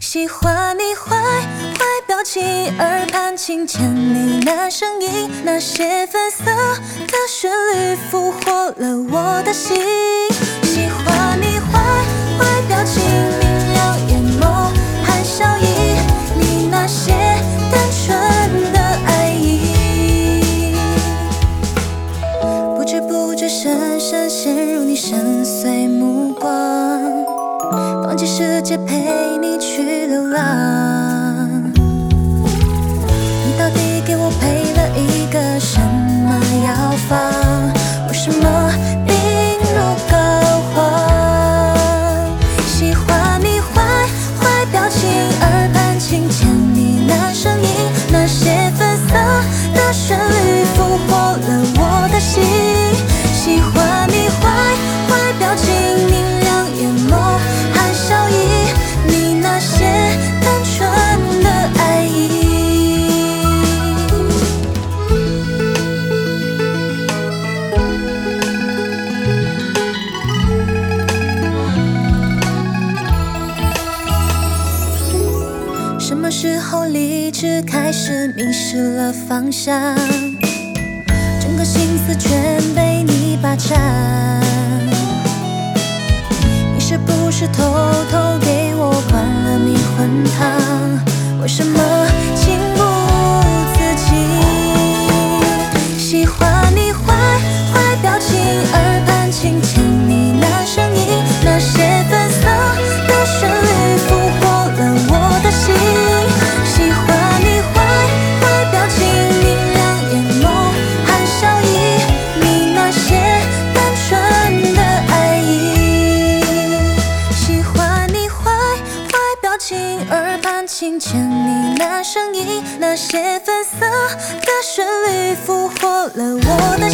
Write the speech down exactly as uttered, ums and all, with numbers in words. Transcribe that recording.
喜欢你坏坏表情，耳畔轻浅呢喃声音，那些粉色的旋律俘获了我的心。喜欢你坏坏表情，明亮眼眸含笑意，你那些单纯的爱意，不知不觉深深陷入你深邃目光，放弃世界陪你去流浪。你到底给我配了一个什么药方？为什么病入膏肓？喜欢你坏坏表情，耳畔轻浅呢喃声音，那些粉色的旋律俘获了我的心。喜欢你坏坏表情，明亮眼眸含笑意，你那些单纯的爱意。什么时候理智开始迷失了方向？整个心思全被你霸占，你是不是偷偷给我灌了迷魂汤？为什么情不自禁？喜欢你坏坏表情，耳畔轻浅呢喃声音，那些粉色的旋律俘获了我的心。喜欢你坏坏表情，明亮眼眸含笑意，你那些单纯的爱意。喜欢你坏坏表情，耳畔轻浅呢喃声音，那些粉色的旋律俘获了我的